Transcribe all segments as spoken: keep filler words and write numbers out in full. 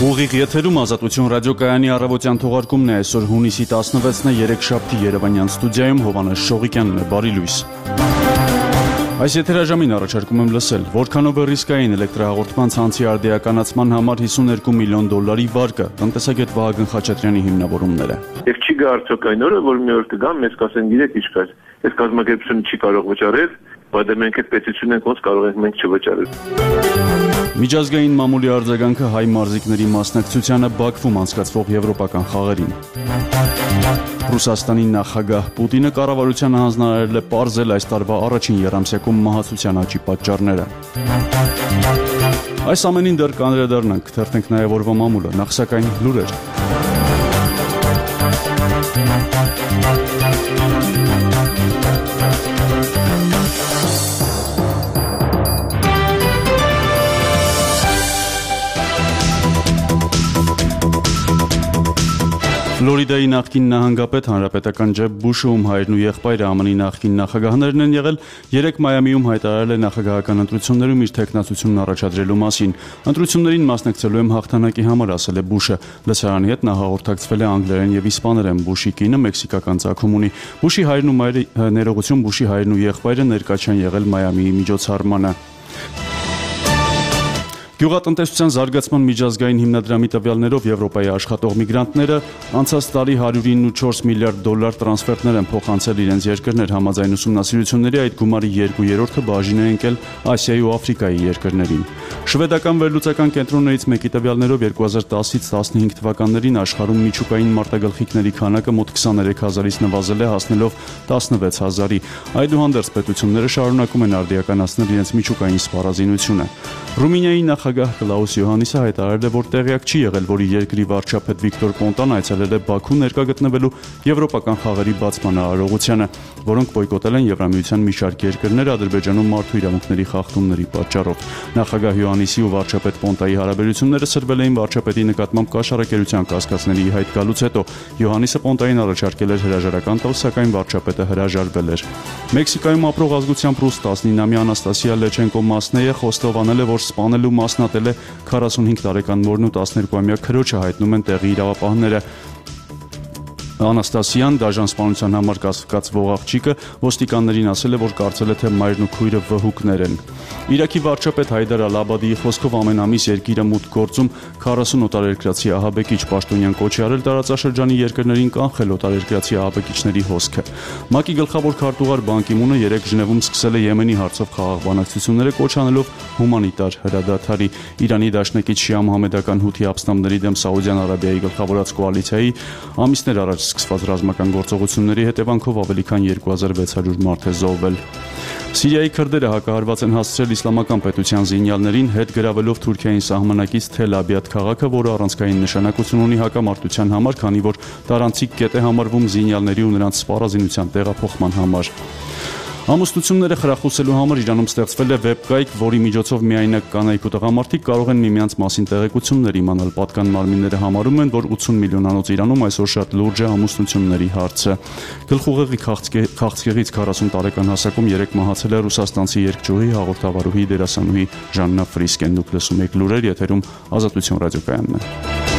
Ուղիղ եթերում Ազատություն ռադիոկայանի առավոտյան թողարկումն է այսօր հունիսի տասնվեցն է երեքշաբթի Երևանյան ստուդիայում Հովհաննես Շողիկյանն է, բարի լույս։ Այս եթերաժամին առաջարկում եմ լսել, որքանով է ռիսկային էլեկտրահաղորդման ցանցի արդիականացման համար հիսուներկու միլիոն դոլարի վարկը, տնտեսագետ Վահագն Խաչատրյանի հիմնավորումները։ Եվ չի գա արդյոք այն օրը, որ մի օր կգա, մեզ կասեն գիտեք ինչ կա, այս կազմակերպությունը չի կարող վճարել, բայց մենք այդ պետություն ենք, ոնց կարող ենք մենք չվճարել։ Միջազգային մամուլի արձագանքը հայ մարզիկների մասնակցությանը Բաքվում անցկացվող եվրոպական խաղերին։ Ռուսաստանի նախագահ Պուտինը կառավարությանը հանձնարարել է պարզել այս տարվա առաջին եռամսյակում մահացության աճի պատճառները։ Այս ամենին դեռ կանդրադառնանք, թերթենք նաև օրվա մամուլը, նախ սակայն լուրեր։ Ֆլորիդայի նախկին նահանգապետ հանրապետական Ջեբ Բուշը, ում հայրն ու եղբայրը ԱՄՆ-ի նախկին նախագահներն են եղել, երեկ Մայամիում հայտարարել է նախագահական ընտրություններում իր թեկնածությունն առաջադրելու մասին։ Ընտրություններին մասնակցելու եմ հաղթանակի համար, ասել է Բուշը։ Լսարանի հետ նա հաղորդակցվել է անգլերեն եւ իսպաներեն։ Բուշի կինը մեքսիկական ծագում ունի։ Բուշի հայրն ու մայրը ներողություն, Բուշի հայրն ու եղբայրը ներկա չեն եղել Մայամիի միջոցառմանը։ Գյուղատնտեսության զարգացման միջազգային հիմնադրամի տվյալներով Եվրոպայի աշխատող միգրանտները անցած տարի հարյուր իննսունչորս միլիարդ դոլար տրանսֆերտներ են փոխանցել իրենց երկրներ, համաձայն ուսումնասիրությունների այդ գումարի երկու երրորդը բաժին է ընկել Ասիայի ու Աֆրիկայի երկրներին։ Շվեդական վերլուծական կենտրոններից մեկի տվյալներով երկու հազար տասից տասնհինգ թվականներին աշխարհում միջուկային մարտագլխիկների քանակը մոտ քսաներեք հազարից նվազել է, հասնելով տասնվեց հազարի։ Այդուհանդերձ պետությունները շարունակում են արդիականացնել իրենց միջուկային սպառազինությունը։ Ռումինիայի նախագահ Կլաուս Յոհաննիսը հայտարարել է, որ տեղյակ չի եղել, որ իր երկրի վարչապետ Վիկտոր Պոնտան այցելել է Բաքու ներկա գտնվելու եվրոպական խաղերի բացման արարողությանը, որոնք բոյկոտել են Եվրամիության մի շարք երկրներ Ադրբեջանում մարդու իրավունքների խախտումների պատճառով։ Նախագահ Յոհաննիսի ու վարչապետ Պոնտայի հարաբերությունները սրվել էին վարչապետի նկատմամբ կաշառակերության կասկածների ի հայտ գալուց հետո։ Յոհաննիսը Պոնտային առաջարկել էր հրաժարական տալ, սակայն վարչապետը հրաժարվել էր։ Մեքսիկայում ապրող ազգությամբ ռուս տասնինամյա Անաստասիա Լեչենկո Մասնեյը խոստովանել է, որ սպանելու մասնատել է քառասունհինգ տարեկան մորն ու տասներկուամյա քրոջը, հայտնում են տեղի իրավապահները։ Անաստասիան դաժան սպանության համար կասկածվող աղջիկը ոստիկաններին ասել է, որ կարծել է, թե մայրն ու քույրը վհուկներ են։ Իրաքի վարչապետ Հայդար Ալ-Աբադիի խոսքով ամեն ամիս երկիրը մուտք գործում քառասուն օտարերկրացի ահաբեկիչ պաշտոնյան կոչ է արել տարածաշրջանի երկրներին կանխել օտարերկրացի ահաբեկիչների հոսքը։ ՄԱԿ-ի գլխավոր քարտուղար Բան Կի Մունը երեկ Ժնևում սկսել է Եմենի հարցով խաղաղ բանակցությունները, կոչ անելով հումանիտար հրադադարի։ Իրանի դաշնակից շիա մուհամեդական հութի ապստամբների դեմ Սաուդյան Արաբիայի գլխավորած կոալիցիայի ամիսներ առաջ սկսված ռազմական գործողությունների հետևանքով ավելի քան երկու հազար վեց հարյուր մարդ է զոհվել։ Սիրիայի քրդերը հակահարված են հասցրել իսլամական պետության զինյալներին, հետ գրավելով Թուրքիային սահմանակից Թել Աբիադ քաղաքը, որը առանցքային նշանակություն ունի հակամարտության համար, քանի որ տարանցիկ կետ է համարվում զինյալների ու նրանց սպառազինության տեղափոխման համար։ Ամուսնությունները խրախուսելու համար Իրանում ստեղծվել է վեբկայք, որի միջոցով միայնակ կանայք ու տղամարդիկ կարող են միմյանց մասին տեղեկություններ իմանալ։ Պատկան մարմինները համարում են, որ ութսուն միլիոնանոց Իրանում այսօր շատ լուրջ է ամուսնությունների հարցը։ Գլխուղեղի քաղցկեղից քառասուն տարեկան հասակում երեկ մահացել է ռուսաստանցի երգչուհի, հաղորդավարուհի, դերասանուհի Ժաննա Ֆրիսկեն։ Դուք լսում եք լուրեր, եթերում Ազատություն ռադիոկայանն է։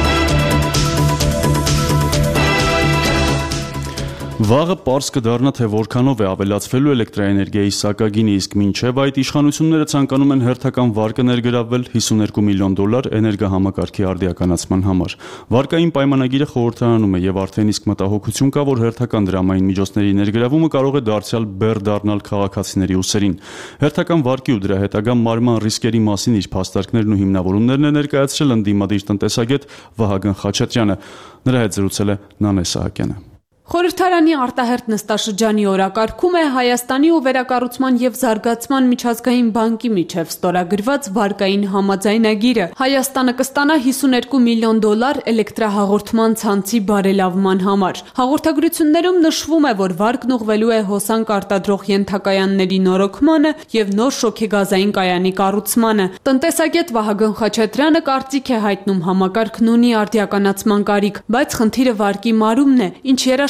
Վաղը պարզ կդառնա, թե որքանով է ավելացվելու էլեկտրաէներգիայի սակագինը, իսկ մինչև այդ իշխանությունները ցանկանում են հերթական վարկը ներգրավվել հիսուներկու միլիոն դոլար էներգահամակարգի արդիականացման համար։ Վարկային պայմանագիրը խորհրդարանում է եւ արդեն իսկ մտահոգություն կա, որ հերթական դրամային միջոցների ներգրավումը կարող է դարձյալ բեռ դառնալ քաղաքացիների ուսերին։ Հերթական վարկի ու դրա հետագա մարման ռիսկերի մասին իր փաստարկներն ու հիմնավորումներն է ներկայացրել ընդդիմադիր տնտեսագետ Վահագն Խաչատրյանը։ Նրա հետ զրուցել է Նանե Սահակյանը։ Խորհրդարանի արտահերթ նստաշրջանի օրակարգում է Հայաստանի ու վերակառուցման և զարգացման միջազգային բանկի միջև ստորագրված վարկային համաձայնագիրը։ Հայաստանը կստանա հիսուներկու միլիոն դոլար էլեկտրահաղորդման ցանցի բարելավման համար։ Հաղորդագրություններում նշվում է, որ վարկն ուղղվելու է հոսանք արտադրող ենթակայանների նորոգմանը և նոր շոգեգազային կայանի կառուցմանը։ Տնտեսագետ Վահագն Խաչատրյանը կարծիք է հայտնում համակարգն ունի արդիականացման կարիք, բայց խնդիրը վարկի մարումն է, ինչ երաշխ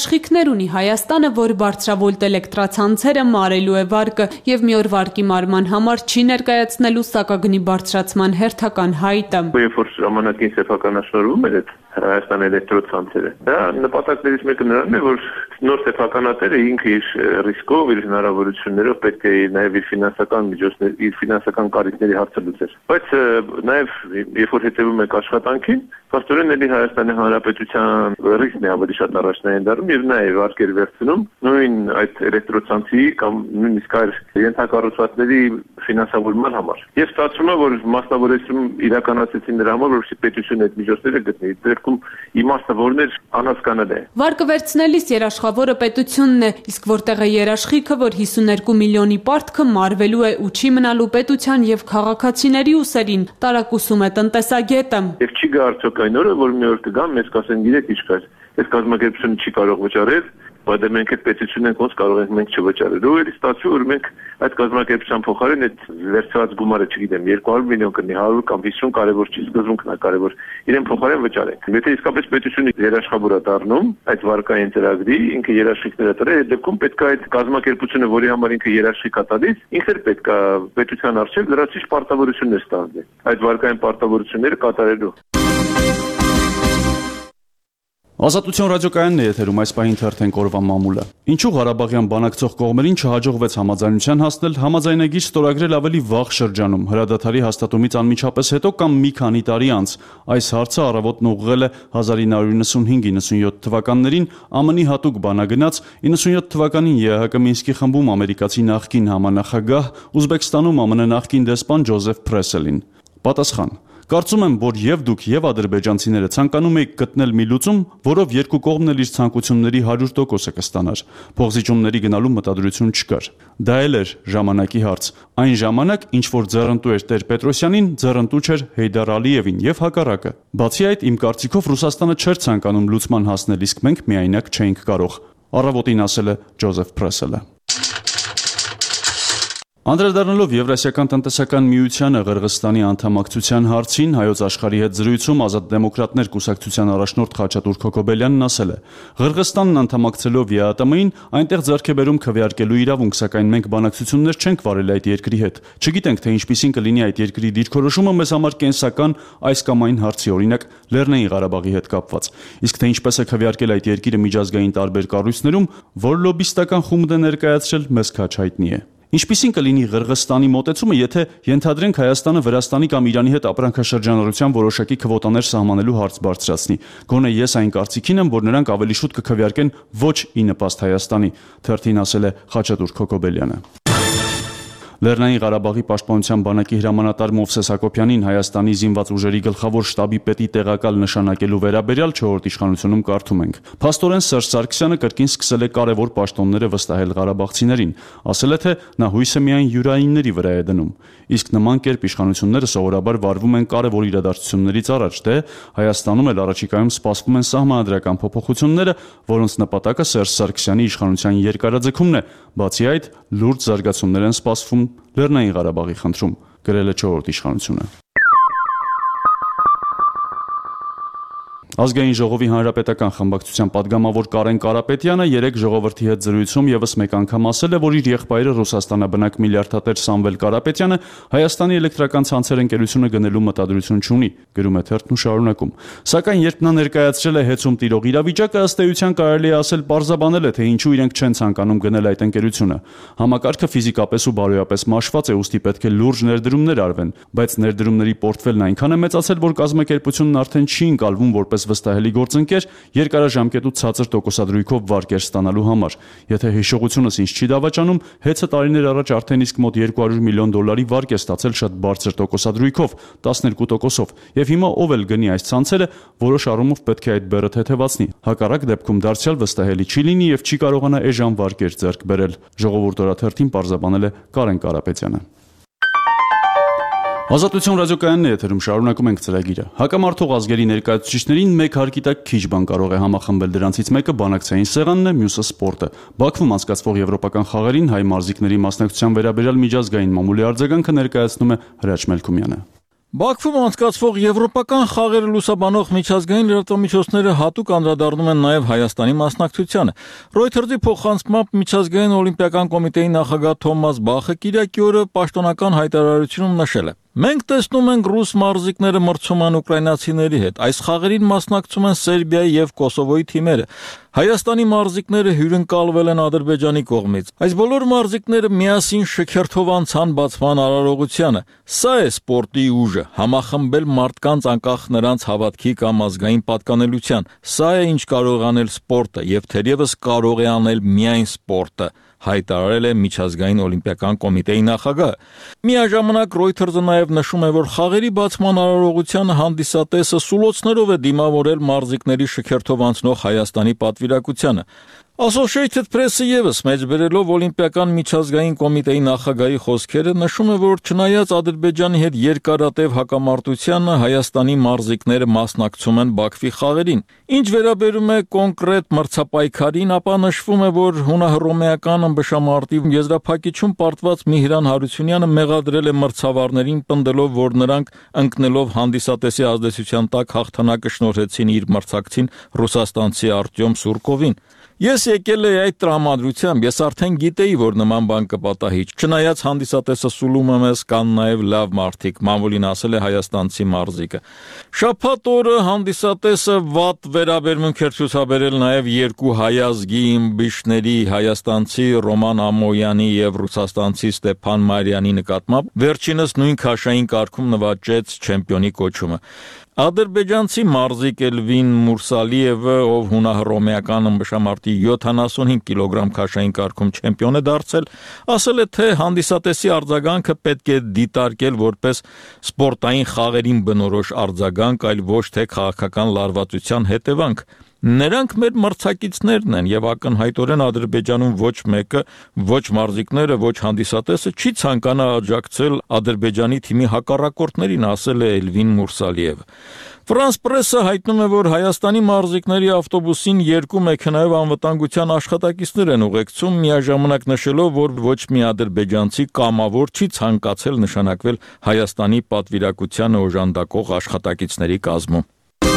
երաշխիքներ ունի Հայաստանը, որ բարձրավոլտ էլեկտրացանցերը մարելու է վարկը եւ մի օր վարկի մարման համար չի ներկայացնելու սակագնի բարձրացման հերթական հայտը։ Երբ որ ժամանակին սեփականաշնորհվում էր այդ Հայաստան էլեկտրոցանցերը, դա նպատակներից մեկը նրանն է, որ նոր սեփականատերը ինքը իր ռիսկով, իր հնարավորություններով պետք է նաև իր ֆինանսական միջոցներ, իր ֆինանսական կարիքների հարցը լուծեր։ Բայց նաև երբ որ հետևում եք աշխատանքին, փաստորեն էլի Հայաստանի Հանրապետության ռիսկն է ավելի շատ առաջնային դառնում եւ նաև արկեր վերցնում նույն այդ էլեկտրոցանցի կամ նույնիսկ այլ ենթակառուցվածքների ֆինանսավորման համար։ Եվ ստացվում է, որ մասնավորեցում իրականացեցին նրա համար, որովհետեւ պետությունը այդ միջոցները գտնի։ Դերքում իմաստը որն էր անհասկանալի է։ Վարկը վերցնելիս երաշխավորը պետությունն է, իսկ որտեղ է երաշխիքը, որ հիսուներկու միլիոնի պարտքը մարվելու է ու չի մնալու պետության եւ քաղաքացիների ուսերին, տարակուսում է տնտեսագետը։ Եվ չի գա արդյոք այն օրը, որ մի օր կգան, մեզ կասեն, գիտեք ինչ կա, այս կազմակերպությունը չի կարող վճարել, բայց մենք այդ պետությունն ենք ոնց կարող ենք մենք չվճարել։ Ու էլի ստացվում որ մենք այդ կազմակերպության փոխարեն այդ վերցված գումարը, չգիտեմ, երկու հարյուր միլիոն կնի, հարյուր կամ հիսուն կարևոր չի, սկզբունքն է կարևոր, իրեն փոխարեն վճարենք։ Եթե իսկապես պետությունը երաշխավոր է դառնում այդ վարկային ծրագրի, ինքը երաշխիքները տրե, այդ դեպքում պետք է այդ կազմակերպությունը, որի համար ինքը երաշխիք է տալիս, ինքն էլ պետք է պետության առջև լրացիչ պարտավորություններ ստանձնի։ Այդ վարկային պարտավորությունները կատարելու։ Ազատություն ռադիոկայանն է եթերում, այս պահին թերթենք օրվա մամուլը։ Ինչու Ղարաբաղյան բանակցող կողմերին չհաջողվեց համաձայնության հասնել, համաձայնագիր ստորագրել ավելի վաղ շրջանում, հրադադարի հաստատումից անմիջապես հետո կամ մի քանի տարի անց։ Այս հարցը առավոտն ուղղել է հազար ինը հարյուր նվսունհինգ նվսունյոթ թվականներին ԱՄՆ-ի հատուկ բանագնաց, իննսունյոթ թվականին ԵԱՀԿ Մինսկի խմբում ամերիկացի նախկին համանախագահ, Ուզբեկստանում ԱՄՆ նախկին դեսպան Ջոզեֆ Փրեսելին։ Պատասխան. Կարծում եմ, որ եւ դուք եւ ադրբեջանցիները ցանկանում եք գտնել մի լուծում, որով երկու կողմն էլ իր ցանկությունների հարյուր տոկոսը կստանար։ Փոխզիջումների գնալու մտադրություն չկար։ Դա էլ էր ժամանակի հարց։ Այն ժամանակ, ինչ որ ձեռնտու էր Տեր Պետրոսյանին, ձեռնտու չէր Հեյդար Ալիևին եւ հակառակը։ Բացի այդ, իմ կարծիքով Ռուսաստանը չէր ցանկանում լուծման հասնել, իսկ մենք միայնակ չէինք կարող։ Առավոտին ասել է Ջոզեֆ Փրեսելը։ Անդրադառնալով Եվրասիական տնտեսական միությանը Ղրղըզստանի անդամակցության հարցին, Հայոց աշխարհի հետ զրույցում Ազատ դեմոկրատներ կուսակցության առաջնորդ Խաչատուր Քոքոբելյանն ասել է. Ղրղըզստանն անդամակցելով ԵԱՏՄ-ին այնտեղ ձեռք է բերում քվեարկելու իրավունք, սակայն մենք բանակցություններ չենք վարել այդ երկրի հետ։ Չգիտենք, թե ինչպիսին կլինի այդ երկրի դիրքորոշումը մեզ համար կենսական այս կամ այն հարցի, օրինակ Լեռնային Ղարաբաղի հետ կապված։ Իսկ թե ինչպես է քվեարկել այդ երկիրը միջազգային տարբեր կառույցներում, որ լոբիստական խումբ է ներկայացրել, մեզ քաչ հայտնի է։ Ինչպիսին կլինի Ղրղըզստանի մոտեցումը, եթե ենթադրենք Հայաստանը Վրաստանի կամ Իրանի հետ ապրանքաշրջանառության որոշակի քվոտաներ սահմանելու հարց բարձրացնի։ Գոնե ես այն կարծիքին եմ, որ նրանք ավելի շուտ կքվեարկեն ոչ ի նպաստ Հայաստանի, թերթին ասել է Խաչատուր Քոքոբելյանը։ Լեռնային Ղարաբաղի պաշտպանության բանակի հրամանատար Մովսես Հակոբյանին Հայաստանի զինված ուժերի գլխավոր շտաբի պետի տեղակալ նշանակելու վերաբերյալ չորրորդ իշխանությունում կարդում ենք. Փաստորեն Սերժ Սարգսյանը կրկին սկսել է կարևոր պաշտոնները վստահել ղարաբաղցիներին, ասել է, թե նա հույսը միայն յուրայինների վրա է դնում։ Իսկ նման կերպ իշխանությունները սովորաբար վարվում են կարևոր իրադարձություններից առաջ, թե Հայաստանում էլ առաջիկայում սպասվում են սահմանադրական փոփոխությունները, որոնց նպատակը Սերժ Սարգսյանի իշխանության երկարաձգումն է։ Բացի այդ, լուրջ զարգացումներ են սպասվում Լեռնային Ղարաբաղի խնդրում, գրել է չորրորդ իշխանությունը։ Ազգային ժողովի հանրապետական խմբակցության падգամավոր Կարեն Կարապետյանը երեկ ժողովրդի հետ զրույցում եւս մեկ անգամ ասել է, որ իր եղբայրը Ռուսաստանաբնակ միլիարդատեր Սամվել Կարապետյանը Հայաստանի էլեկտրական ցանցեր ընկերությունը գնելու մտադրություն չունի, գրում է թերթն ու շարունակում։ Սակայն երբ նա ներկայացրել է հեծում տիրող իրավիճակը, ըստ էության կարելի է ասել պարզաբանել է, թե ինչու իրենք չեն ցանկանում գնել այդ ընկերությունը։ Համակարգը ֆիզիկապես ու բարոյապես մաշված է, ուստի պետք է լուրջ ներդրումներ արվեն, բայց ներդրումների պորտֆելն այնքան է մեծացել, որ կազմակերպությունն արդեն չի ընկալվում որպես վստահելի գործընկեր երկարաժամկետ ու ցածր տոկոսադրույքով վարկեր ստանալու համար։ Եթե հիշողությունս ինձ չի դավաճանում, հեծը տարիներ առաջ արդեն իսկ մոտ երկու հարյուր միլիոն դոլարի վարկ է ստացել շատ բարձր տոկոսադրույքով, տասներկու տոկոսով, եւ հիմա ով էլ գնի այս ցանցերը, որոշ առումով պետք է այդ բեռը թեթևացնի։ Հակառակ դեպքում դարձյալ վստահելի չի լինի եւ չի կարողանա էժան վարկեր ձեռք բերել։ Ժողովուրդ օրաթերթին պարզաբանել է Կարեն Կարապետյանը։ Ազատություն ռադիոկայանն է եթերում, շարունակում ենք ծրագիրը։ Հակամարտող ազգերի ներկայացուցիչներին մեկ հարկի տակ քիչ բան կարող է համախմբել, դրանցից մեկը բանակցային սեղանն է, մյուսը սպորտը։ Բաքվում անցկացվող եվրոպական խաղերին հայ մարզիկների մասնակցության վերաբերյալ միջազգային մամուլի արձագանքը ներկայացնում է Հրաչ Մելքումյանը։ Բաքվում անցկացվող եվրոպական խաղերը լուսաբանող միջազգային լրատվամիջոցները հատուկ անդրադառնում են նաև Հայաստանի մասնակցությանը։ Reuters-ի փոխանցմամբ միջազգային օլիմպիական կոմիտեի նախագահ Թոմաս Բախը կիրակի օրը պաշտոնական հայտարարությունում նշել է. Մենք տեսնում ենք ռուս մարզիկները մրցում են ուկրաինացիների հետ։ Այս խաղերին մասնակցում են Սերբիայի եւ Կոսովոյի թիմերը։ Հայաստանի մարզիկները հյուրընկալվել են Ադրբեջանի կողմից։ Այս բոլոր մարզիկները միասին շքերթով անցան բացման արարողությանը։ Սա է սպորտի ուժը՝ համախմբել մարդկանց անկախ նրանց հավատքի կամ ազգային պատկանելության։ Սա է ինչ կարող է անել սպորտը եւ թերևս կարող է անել միայն սպորտը, հայտարարել է միջազգային օլիմպիական կոմիտեի նախագահը։ Միաժամանակ Reuters-ը նաև նշում է, որ խաղերի բացման արարողությանը հանդիսատեսը սուլոցներով է դիմավորել մարզիկների շքերթով անցնող Հայաստանի պատվիրակությանը։ Associated Press-ը ևս մեջբերելով օլիմպիական միջազգային կոմիտեի նախագահի խոսքերը նշում է, որ չնայած Ադրբեջանի հետ երկարատև հակամարտությանը Հայաստանի մարզիկները մասնակցում են Բաքվի խաղերին։ Ինչ վերաբերում է կոնկրետ մրցապայքարին, ապա նշվում է, որ հունահռոմեական ըմբշամարտի եզրափակիչում պարտված Միհրան Հարությունյանը մեղադրել է մրցավարներին, պնդելով, որ նրանք ընկնելով հանդիսատեսի ազդեցության տակ հաղթանակը շնորհեցին իր մրցակցին ռուսաստանցի Արտյոմ Սուրկովին։ Ես եկել էի այդ տրամադրությամբ, ես արդեն գիտեի, որ նման բան կպատահի։ Չնայած հանդիսատեսը սուլում է մեզ, կան նաև լավ մարդիկ, մանվոլին ասել է հայաստանցի մարզիկը։ Շաբաթ օրը հանդիսատեսը վատ վերաբերմունք էր ցուցաբերել նաև երկու հայազգի իմբիշների հայաստանցի Ռոման Ամոյանի եւ ռուսաստանցի Ստեփան Մարյանի նկատմամբ, վերջինս նույն քաշային կարգում նվաճեց չեմպիոնի կոչումը։ Ադրբեջանցի մարզիկ Էլվին Մուրսալիևը, ով հունահռոմեական ըմբշամարտի յոթանասունհինգ կիլոգրամ քաշային կարգում չեմպիոն է դարձել, ասել է, թե հանդիսատեսի արձագանքը պետք է դիտարկել որպես սպորտային խաղերին բնորոշ արձագանք, այլ ոչ թե քաղաքական լարվածության հետևանք։ Նրանք մեր մրցակիցներն են եւ ակնհայտորեն Ադրբեջանում ոչ մեկը, ոչ մարզիկները, ոչ հանդիսատեսը չի ցանկանա աջակցել Ադրբեջանի թիմի հակառակորդներին, ասել է Էլվին Մուրսալիևը։ France Press-ը հայտնում է, որ Հայաստանի մարզիկների ավտոբուսին երկու մեքենայով անվտանգության աշխատակիցներ են ուղեկցում, միաժամանակ նշելով, որ ոչ մի ադրբեջանցի կամավոր չի ցանկացել նշանակվել Հայաստանի պատվիրակությանը օժանդակող աշխատակիցների կազմում։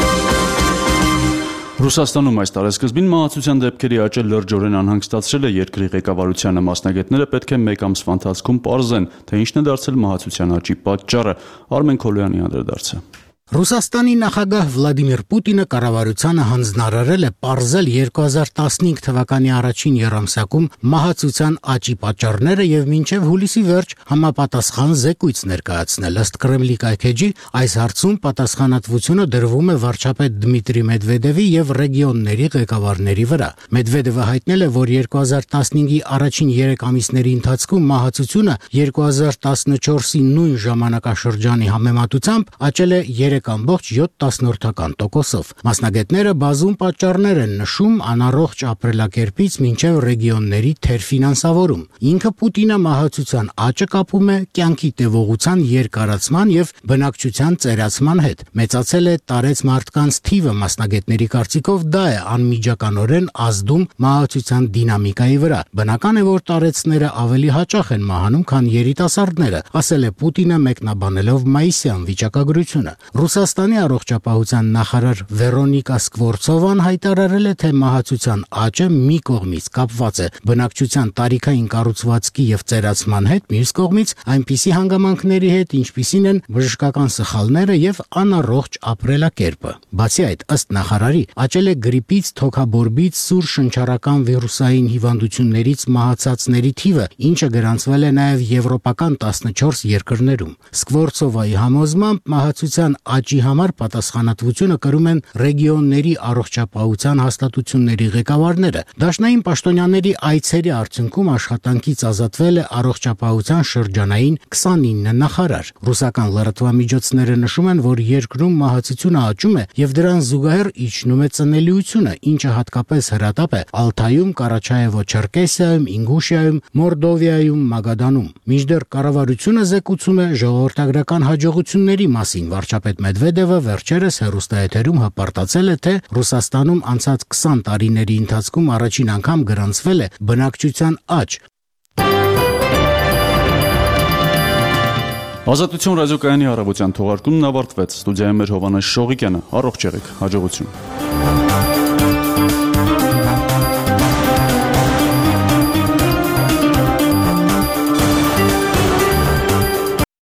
Ռուսաստանում այս տարեսկզբին մահացության դեպքերի աճը լրջորեն անհանգստացրել է երկրի ղեկավարությանը։ Մասնագետները պետք է մեկ ամսվա ընթացքում պարզեն, թե ինչն է դարձել մահացության աճի պատճառը։ Արմեն Քոլոյանի անդրադարձը։ Ռուսաստանի նախագահ Վլադիմիր Պուտինը կառավարությանը հանձնարարել է պարզել երկու հազար տասնհինգ թվականի առաջին եռամսյակում մահացության աճի պատճառները եւ մինչեւ հուլիսի վերջ համապատասխան զեկույց ներկայացնել։ Ըստ Կրեմլի կայքեջի, այս հարցում պատասխանատվությունը դրվում է վարչապետ Դմիտրի Մեդվեդևի եւ ռեգիոնների ղեկավարների վրա։ Մեդվեդևը հայտնել է, որ երկու հազար տասնհինգի առաջին երեք ամիսների ընթացքում մահացությունը երկու հազար տասնչորսի նույն ժամանակաշրջանի համեմատությամբ աճել է երեք ամբողջ յոթ տասնորդական տոկոսով։ Մասնագետները բազում պատճառներ են նշում անառողջ ապրելակերպից մինչև ռեգիոնների թերֆինանսավորում։ Ինքը Պուտինը մահացության աճը կապում է կյանքի տևողության երկարացման եւ բնակչության ծերացման հետ։ Մեծացել է տարեց մարդկանց թիվը, մասնագետների կարծիքով դա է անմիջականորեն ազդում մահացության դինամիկայի վրա։ Բնական է, որ տարեցները ավելի հաճախ են մահանում, քան երիտասարդները, ասել է Պուտինը մեկնաբանելով մայիսյան վիճակագրությունը։ Ռուսաստանի առողջապահության նախարար Վերոնիկա Սկվորցովան հայտարարել է, թե մահացության աճը մի կողմից կապված է բնակչության տարիքային կառուցվածքի եւ ծերացման հետ, մյուս կողմից այնպիսի հանգամանքների հետ, ինչպիսին են բժշկական սխալները եւ անառողջ ապրելակերպը։ Բացի այդ, ըստ նախարարի, աճել է գրիպից, թոքաբորբից, սուր շնչառական վիրուսային հիվանդություններից մահացածների թիվը, ինչը գրանցվել է նաեւ եվրոպական տասնչորս երկրներում։ Սկվորցովայի համոզմամբ մահացության աճի համար պատասխանատվությունը կրում են ռեգիոնների առողջապահության հաստատությունների ղեկավարները։ Դաշնային պաշտոնյաների այցերի արդյունքում աշխատանքից ազատվել է առողջապահության շրջանային քսանինը նախարար։ Ռուսական լրատվամիջոցները նշում են, որ երկրում մահացությունը աճում է եւ դրան զուգահեռ իջնում է ծնելիությունը, ինչը հատկապես հրատապ է Ալթայում, Կարաչաևո-Չերկեսիայում, Ինգուշիայում, Մորդովիայում, Մագադանում։ Մինչդեռ կառավարությունը զեկուցում է ժողովրդագրական հաջողությունների մասին։ Վարչապետ Մեդվեդևը վերջերս հեռուստաեթերում հպարտացել է, թե Ռուսաստանում անցած քսան տարիների ընթացքում առաջին անգամ գրանցվել է բնակչության աճ։ Ազատություն ռադիոկայանի առավոտյան թողարկումն ավարտվեց։ Ստուդիայում էր Հովանես Շողիկյանը։ Առողջ եղեք, հաջողություն։